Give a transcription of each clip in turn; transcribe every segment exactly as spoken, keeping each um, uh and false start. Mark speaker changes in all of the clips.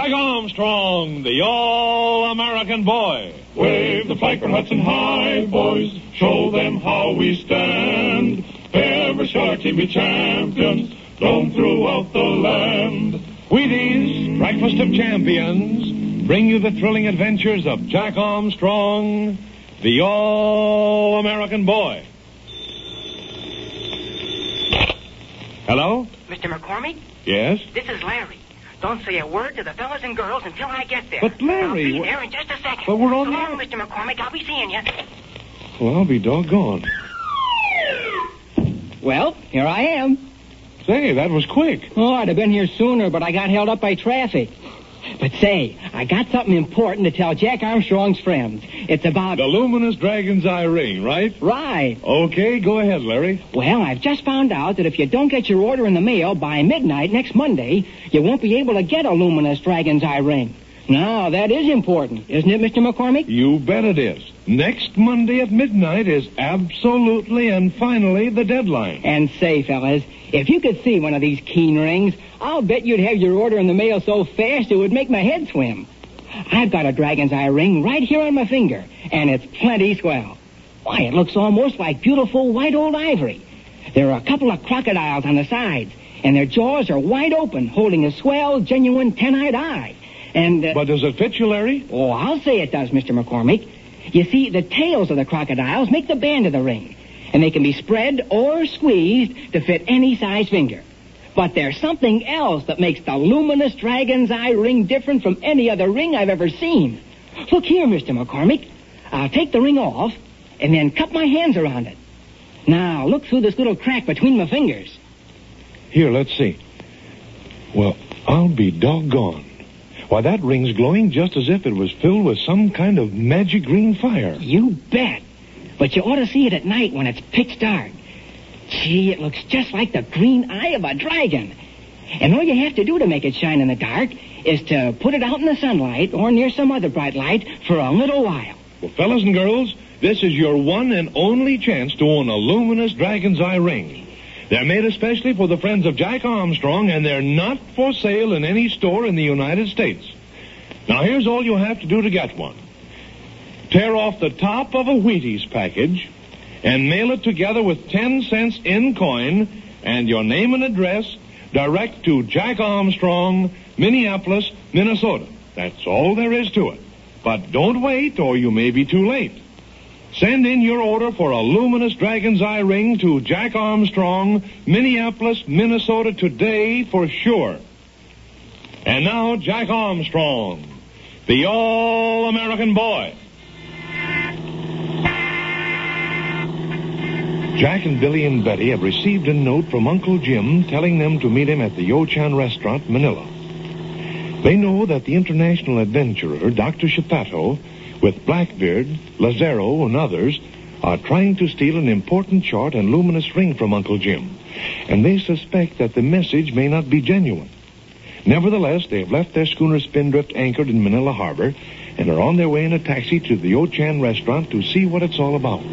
Speaker 1: Jack Armstrong, the all-American boy.
Speaker 2: Wave the flag from Hudson High, boys. Show them how we stand. Every star team be champions, known throughout the land.
Speaker 1: Wheaties, Breakfast of Champions, bring you the thrilling adventures of Jack Armstrong, the all-American boy. Hello?
Speaker 3: Mister McCormick?
Speaker 1: Yes?
Speaker 3: This is Larry. Don't say a word to the fellas and girls until I get there.
Speaker 1: But, Larry...
Speaker 3: I'll be
Speaker 1: wh-
Speaker 3: there in just a second.
Speaker 1: But we're on
Speaker 3: So
Speaker 1: the-
Speaker 3: long, Mister McCormick. I'll be seeing you.
Speaker 1: Well, I'll be doggone.
Speaker 4: Well, here I am.
Speaker 1: Say, that was quick.
Speaker 4: Oh, I'd have been here sooner, but I got held up by traffic. But say, I got something important to tell Jack Armstrong's friends. It's about...
Speaker 1: The luminous dragon's eye ring, right?
Speaker 4: Right.
Speaker 1: Okay, go ahead, Larry.
Speaker 4: Well, I've just found out that if you don't get your order in the mail by midnight next Monday, you won't be able to get a luminous dragon's eye ring. Now, that is important, isn't it, Mister McCormick?
Speaker 1: You bet it is. Next Monday at midnight is absolutely and finally the deadline.
Speaker 4: And say, fellas, if you could see one of these keen rings, I'll bet you'd have your order in the mail so fast it would make my head swim. I've got a dragon's eye ring right here on my finger, and it's plenty swell. Why, it looks almost like beautiful white old ivory. There are a couple of crocodiles on the sides, and their jaws are wide open, holding a swell, genuine ten-eyed eye. And, uh,
Speaker 1: But does it fit you, Larry?
Speaker 4: Oh, I'll say it does, Mister McCormick. You see, the tails of the crocodiles make the band of the ring, and they can be spread or squeezed to fit any size finger. But there's something else that makes the luminous dragon's eye ring different from any other ring I've ever seen. Look here, Mister McCormick. I'll take the ring off and then cup my hands around it. Now, look through this little crack between my fingers.
Speaker 1: Here, let's see. Well, I'll be doggone. Why, that ring's glowing just as if it was filled with some kind of magic green fire.
Speaker 4: You bet. But you ought to see it at night when it's pitch dark. Gee, it looks just like the green eye of a dragon. And all you have to do to make it shine in the dark is to put it out in the sunlight or near some other bright light for a little while.
Speaker 1: Well, fellas and girls, this is your one and only chance to own a luminous dragon's eye ring. They're made especially for the friends of Jack Armstrong, and they're not for sale in any store in the United States. Now, here's all you have to do to get one. Tear off the top of a Wheaties package and mail it together with ten cents in coin and your name and address direct to Jack Armstrong, Minneapolis, Minnesota. That's all there is to it. But don't wait, or you may be too late. Send in your order for a luminous dragon's eye ring to Jack Armstrong, Minneapolis, Minnesota today for sure. And now, Jack Armstrong, the all-American boy. Jack and Billy and Betty have received a note from Uncle Jim telling them to meet him at the Yo-Chan restaurant, Manila. They know that the international adventurer, Doctor Shepato, with Blackbeard, Lazaro, and others, are trying to steal an important short and luminous ring from Uncle Jim, and they suspect that the message may not be genuine. Nevertheless, they have left their schooner Spindrift anchored in Manila Harbor and are on their way in a taxi to the Yo-Chan restaurant to see what it's all about.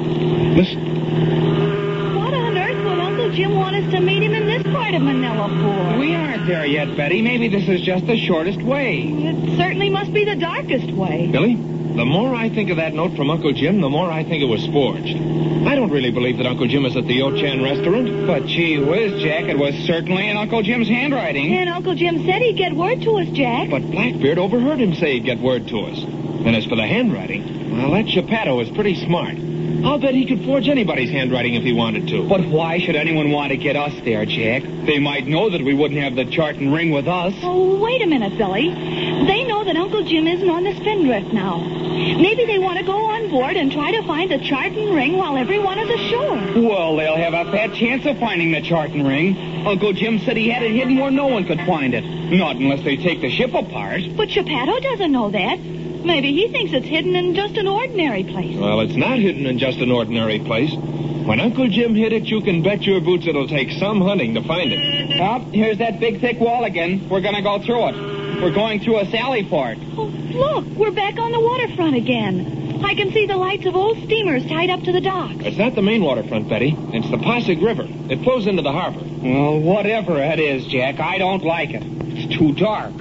Speaker 1: Listen.
Speaker 5: What on earth would Uncle Jim want us to meet him in this part of Manila for?
Speaker 6: We aren't there yet, Betty. Maybe this is just the shortest way.
Speaker 5: It certainly must be the darkest way.
Speaker 6: Billy, the more I think of that note from Uncle Jim, the more I think it was forged. I don't really believe that Uncle Jim is at the Yo-Chan restaurant. But gee whiz, Jack, it was certainly in Uncle Jim's handwriting.
Speaker 5: And Uncle Jim said he'd get word to us, Jack.
Speaker 6: But Blackbeard overheard him say he'd get word to us. And as for the handwriting, well, that Shepato is pretty smart. I'll bet he could forge anybody's handwriting if he wanted to. But why should anyone want to get us there, Jack? They might know that we wouldn't have the chart and ring with us.
Speaker 5: Oh, wait a minute, Billy. They know that Uncle Jim isn't on the Spindrift now. Maybe they want to go on board and try to find the chart and ring while everyone is ashore.
Speaker 6: Well, they'll have a fat chance of finding the chart and ring. Uncle Jim said he had it hidden where no one could find it. Not unless they take the ship apart.
Speaker 5: But Shepato doesn't know that. Maybe he thinks it's hidden in just an ordinary place.
Speaker 6: Well, it's not hidden in just an ordinary place. When Uncle Jim hid it, you can bet your boots it'll take some hunting to find it. Oh, here's that big, thick wall again. We're going to go through it. We're going through a sally port.
Speaker 5: Oh, look, we're back on the waterfront again. I can see the lights of old steamers tied up to the docks.
Speaker 6: It's not the main waterfront, Betty. It's the Pasig River. It flows into the harbor. Well, whatever it is, Jack, I don't like it. It's too dark.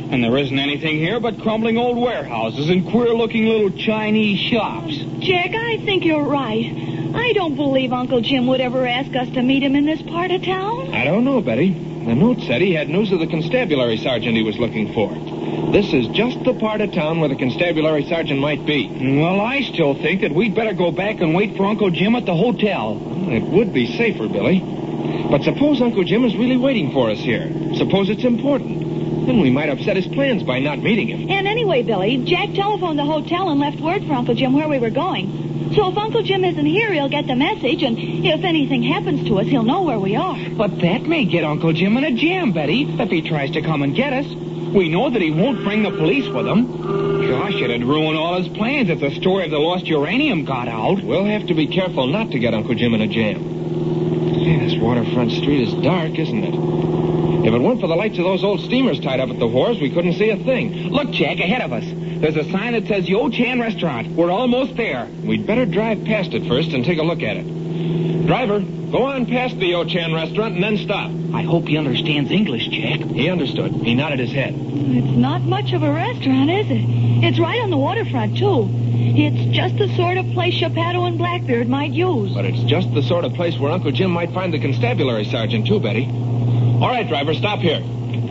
Speaker 6: And there isn't anything here but crumbling old warehouses and queer-looking little Chinese shops.
Speaker 5: Jack, I think you're right. I don't believe Uncle Jim would ever ask us to meet him in this part of town.
Speaker 6: I don't know, Betty. The note said he had news of the constabulary sergeant he was looking for. This is just the part of town where the constabulary sergeant might be. Well, I still think that we'd better go back and wait for Uncle Jim at the hotel. Well, it would be safer, Billy. But suppose Uncle Jim is really waiting for us here. Suppose it's important. Then we might upset his plans by not meeting him.
Speaker 5: And anyway, Billy, Jack telephoned the hotel and left word for Uncle Jim where we were going. So if Uncle Jim isn't here, he'll get the message, and if anything happens to us, he'll know where we are.
Speaker 6: But that may get Uncle Jim in a jam, Betty, if he tries to come and get us. We know that he won't bring the police with him. Gosh, it'd ruin all his plans if the story of the lost uranium got out. We'll have to be careful not to get Uncle Jim in a jam. Yeah, this waterfront street is dark, isn't it? If it weren't for the lights of those old steamers tied up at the wharves, we couldn't see a thing. Look, Jack, ahead of us. There's a sign that says Yo Chan Restaurant. We're almost there. We'd better drive past it first and take a look at it. Driver, go on past the Yo Chan Restaurant and then stop. I hope he understands English, Jack. He understood. He nodded his head.
Speaker 5: It's not much of a restaurant, is it? It's right on the waterfront, too. It's just the sort of place Chapato and Blackbeard might use.
Speaker 6: But it's just the sort of place where Uncle Jim might find the constabulary sergeant, too, Betty. All right, driver, stop here.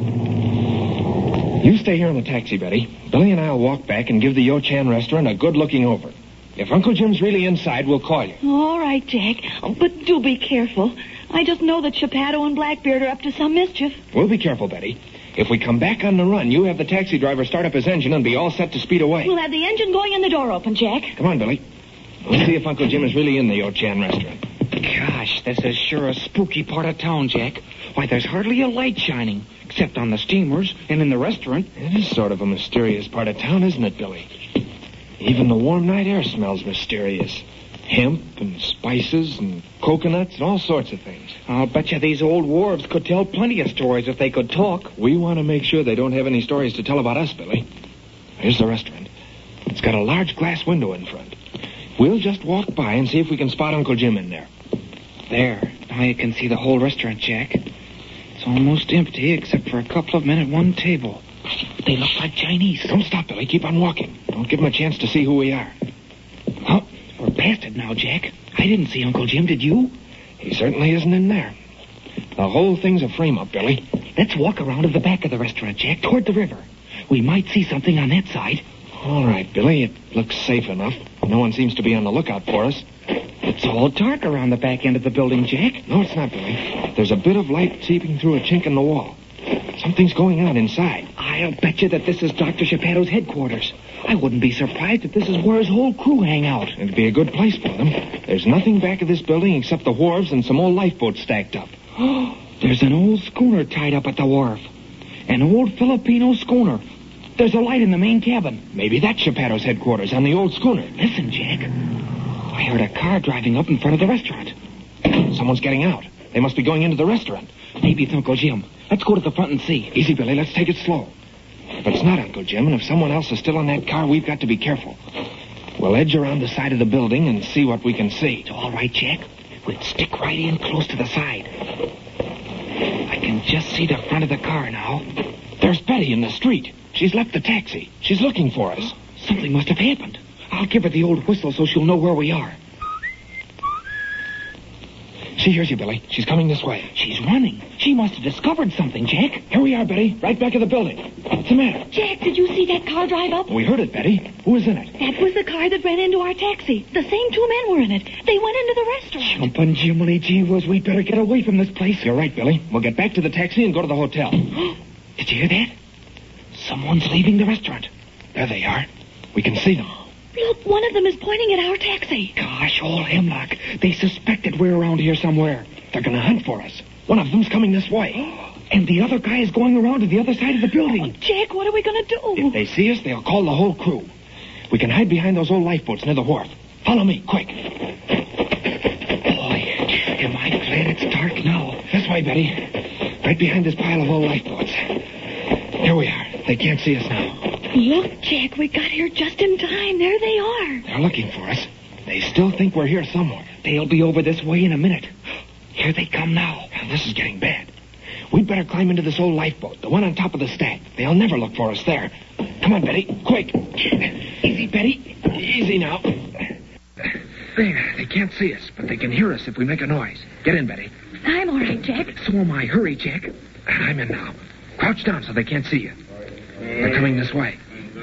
Speaker 6: You stay here in the taxi, Betty. Billy and I'll walk back and give the Yo Chan restaurant a good looking over. If Uncle Jim's really inside, we'll call you.
Speaker 5: All right, Jack. Oh, but do be careful. I just know that Chapato and Blackbeard are up to some mischief.
Speaker 6: We'll be careful, Betty. If we come back on the run, you have the taxi driver start up his engine and be all set to speed away.
Speaker 5: We'll have the engine going and the door open, Jack.
Speaker 6: Come on, Billy. We'll see if Uncle Jim is really in the Yo Chan restaurant. Gosh, this is sure a spooky part of town, Jack. Why, there's hardly a light shining, except on the steamers and in the restaurant. It is sort of a mysterious part of town, isn't it, Billy? Even the warm night air smells mysterious. Hemp and spices and coconuts and all sorts of things. I'll bet you these old wharves could tell plenty of stories if they could talk. We want to make sure they don't have any stories to tell about us, Billy. Here's the restaurant. It's got a large glass window in front. We'll just walk by and see if we can spot Uncle Jim in there. There. Now you can see the whole restaurant, Jack. It's almost empty except for a couple of men at one table. They look like Chinese. Don't stop, Billy. Keep on walking. Don't give them a chance to see who we are. Oh, we're past it now, Jack. I didn't see Uncle Jim, did you? He certainly isn't in there. The whole thing's a frame-up, Billy. Let's walk around to the back of the restaurant, Jack, toward the river. We might see something on that side. All right, Billy. It looks safe enough. No one seems to be on the lookout for us. It's all dark around the back end of the building, Jack. No, it's not, Billy. There's a bit of light seeping through a chink in the wall. Something's going on inside. I'll bet you that this is Doctor Chapato's headquarters. I wouldn't be surprised if this is where his whole crew hang out. It'd be a good place for them. There's nothing back of this building except the wharves and some old lifeboats stacked up. There's an old schooner tied up at the wharf. An old Filipino schooner. There's a light in the main cabin. Maybe that's Chapato's headquarters on the old schooner. Listen, Jack. I heard a car driving up in front of the restaurant. Someone's getting out. They must be going into the restaurant. Maybe it's Uncle Jim. Let's go to the front and see. Easy, Billy. Let's take it slow. If it's not Uncle Jim, and if someone else is still in that car, we've got to be careful. We'll edge around the side of the building and see what we can see. It's all right, Jack. We'll stick right in close to the side. I can just see the front of the car now. There's Betty in the street. She's left the taxi. She's looking for us. Something must have happened. I'll give her the old whistle so she'll know where we are. She hears you, Billy. She's coming this way. She's running. She must have discovered something, Jack. Here we are, Betty. Right back of the building. What's the matter?
Speaker 5: Jack, did you see that car drive up?
Speaker 6: We heard it, Betty. Who was in it?
Speaker 5: That was the car that ran into our taxi. The same two men were in it. They went into the restaurant.
Speaker 6: Jumpin' Jiminy Gee Whiz, we better get away from this place. You're right, Billy. We'll get back to the taxi and go to the hotel. Did you hear that? Someone's leaving the restaurant. There they are. We can see them.
Speaker 5: Look, one of them is pointing at our taxi.
Speaker 6: Gosh, old Hemlock. They suspected we're around here somewhere. They're going to hunt for us. One of them's coming this way. And the other guy is going around to the other side of the building.
Speaker 5: Oh, Jack, what are we going to do?
Speaker 6: If they see us, they'll call the whole crew. We can hide behind those old lifeboats near the wharf. Follow me, quick. Boy, am I glad it's dark now. This way, Betty. Right behind this pile of old lifeboats. Here we are. They can't see us now.
Speaker 5: Look, Jack, we got here just in time. There they are.
Speaker 6: They're looking for us. They still think we're here somewhere. They'll be over this way in a minute. Here they come now. This is getting bad. We'd better climb into this old lifeboat, the one on top of the stack. They'll never look for us there. Come on, Betty, quick. Easy, Betty. Easy now. There, they can't see us, but they can hear us if we make a noise. Get in, Betty.
Speaker 5: I'm all right, Jack.
Speaker 6: So am I. Hurry, Jack. I'm in now. Crouch down so they can't see you. They're coming this way.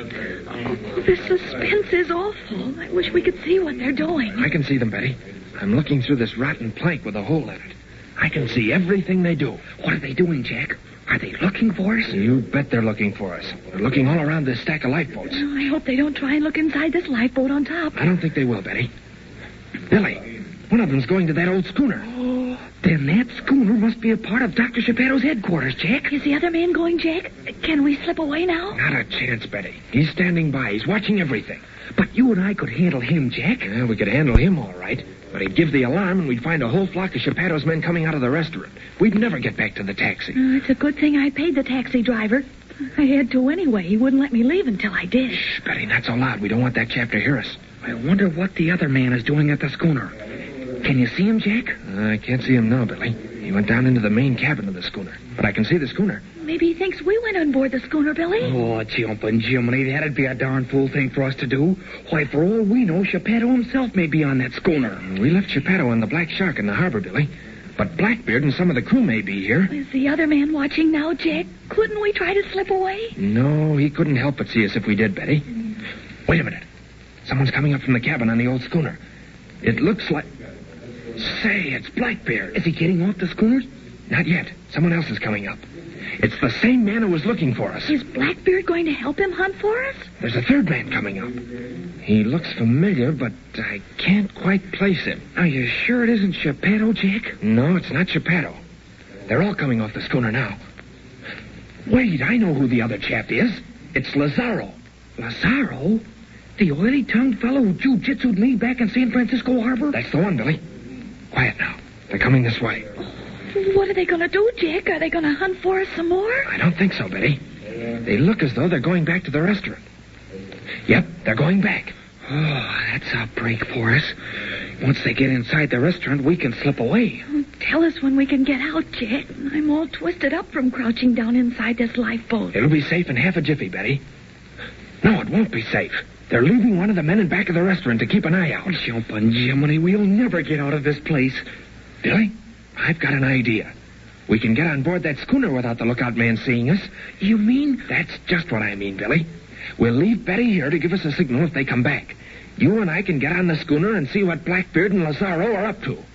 Speaker 5: Oh, this suspense is awful. I wish we could see what they're doing.
Speaker 6: I can see them, Betty. I'm looking through this rotten plank with a hole in it. I can see everything they do.
Speaker 4: What are they doing, Jack? Are they looking for us?
Speaker 6: You bet they're looking for us. They're looking all around this stack of lifeboats.
Speaker 5: Oh, I hope they don't try and look inside this lifeboat on top.
Speaker 6: I don't think they will, Betty. Billy, one of them's going to that old schooner.
Speaker 4: Oh, then that schooner must be a part of Doctor Geppetto's headquarters, Jack.
Speaker 5: Is the other man going, Jack? Can we slip away now?
Speaker 6: Not a chance, Betty. He's standing by. He's watching everything.
Speaker 4: But you and I could handle him, Jack.
Speaker 6: Yeah, we could handle him all right. But he'd give the alarm, and we'd find a whole flock of Geppetto's men coming out of the restaurant. We'd never get back to the taxi.
Speaker 5: Uh, it's a good thing I paid the taxi driver. I had to anyway. He wouldn't let me leave until I did.
Speaker 6: Shh, Betty, not so loud. We don't want that chap to hear us.
Speaker 4: I wonder what the other man is doing at the schooner. Can you see him, Jack?
Speaker 6: Uh, I can't see him now, Billy. He went down into the main cabin of the schooner. But I can see the schooner.
Speaker 5: Maybe he thinks we went on board the schooner, Billy.
Speaker 4: Oh, jumping Jiminy, that'd be a darn fool thing for us to do. Why, for all we know, Geppetto himself may be on that schooner.
Speaker 6: We left Geppetto on the Black Shark in the harbor, Billy. But Blackbeard and some of the crew may be here.
Speaker 5: Is the other man watching now, Jack? Couldn't we try to slip away?
Speaker 6: No, he couldn't help but see us if we did, Betty. Wait a minute. Someone's coming up from the cabin on the old schooner. It looks like... Say, it's Blackbeard.
Speaker 4: Is he getting off the schooner?
Speaker 6: Not yet. Someone else is coming up. It's the same man who was looking for us.
Speaker 5: Is Blackbeard going to help him hunt for us?
Speaker 6: There's a third man coming up. He looks familiar, but I can't quite place him.
Speaker 4: Are you sure it isn't Geppetto, Jack?
Speaker 6: No, it's not Geppetto. They're all coming off the schooner now. Wait, I know who the other chap is. It's Lazaro.
Speaker 4: Lazaro? The oily-tongued fellow who jiu-jitsu'd me back in San Francisco Harbor?
Speaker 6: That's the one, Billy. Quiet now. They're coming this way.
Speaker 5: What are they going to do, Jack? Are they going to hunt for us some more?
Speaker 6: I don't think so, Betty. They look as though they're going back to the restaurant. Yep, they're going back.
Speaker 4: Oh, that's a break for us. Once they get inside the restaurant, we can slip away.
Speaker 5: Tell us when we can get out, Jack. I'm all twisted up from crouching down inside this lifeboat.
Speaker 6: It'll be safe in half a jiffy, Betty. No, it won't be safe. They're leaving one of the men in back of the restaurant to keep an eye out.
Speaker 4: Jumping Jiminy, we'll never get out of this place.
Speaker 6: Billy, I've got an idea. We can get on board that schooner without the lookout man seeing us.
Speaker 4: You mean?
Speaker 6: That's just what I mean, Billy. We'll leave Betty here to give us a signal if they come back. You and I can get on the schooner and see what Blackbeard and Lazaro are up to.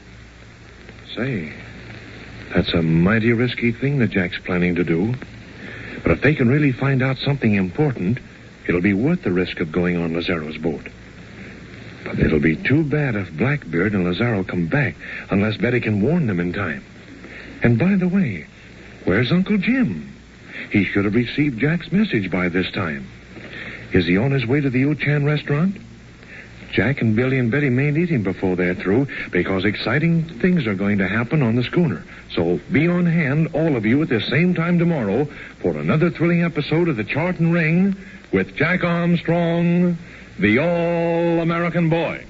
Speaker 1: Say, that's a mighty risky thing that Jack's planning to do. But if they can really find out something important, it'll be worth the risk of going on Lazaro's boat. But it'll be too bad if Blackbeard and Lazaro come back unless Betty can warn them in time. And by the way, where's Uncle Jim? He should have received Jack's message by this time. Is he on his way to the O-Chan restaurant? Jack and Billy and Betty may need him before they're through because exciting things are going to happen on the schooner. So be on hand, all of you, at the same time tomorrow for another thrilling episode of The Charlton Ring with Jack Armstrong, the All-American Boy.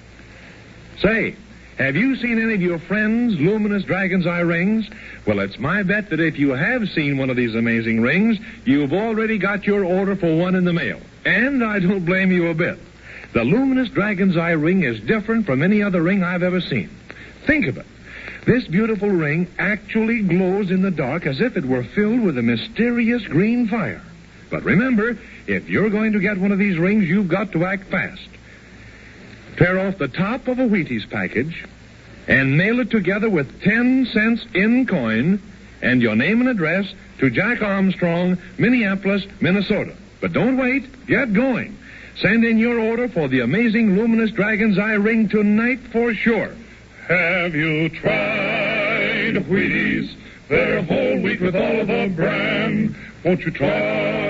Speaker 1: Say, have you seen any of your friends' luminous dragon's eye rings? Well, it's my bet that if you have seen one of these amazing rings, you've already got your order for one in the mail. And I don't blame you a bit. The luminous dragon's eye ring is different from any other ring I've ever seen. Think of it. This beautiful ring actually glows in the dark as if it were filled with a mysterious green fire. But remember, if you're going to get one of these rings, you've got to act fast. Tear off the top of a Wheaties package and mail it together with ten cents in coin and your name and address to Jack Armstrong, Minneapolis, Minnesota. But don't wait. Get going. Send in your order for the amazing luminous dragon's eye ring tonight for sure.
Speaker 2: Have you tried Wheaties? They're whole wheat with all of the bran. Won't you try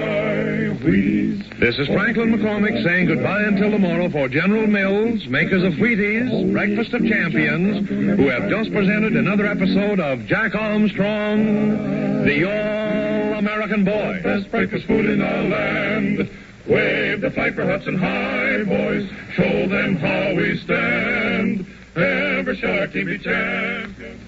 Speaker 2: Wheaties?
Speaker 1: This is Franklin McCormick saying goodbye until tomorrow for General Mills, makers of Wheaties, Breakfast of Champions, who have just presented another episode of Jack Armstrong, the All-American Boy.
Speaker 2: Best breakfast food in our land. Wave the flag for Hudson High, boys. Show them how we stand. Every shark team be champion.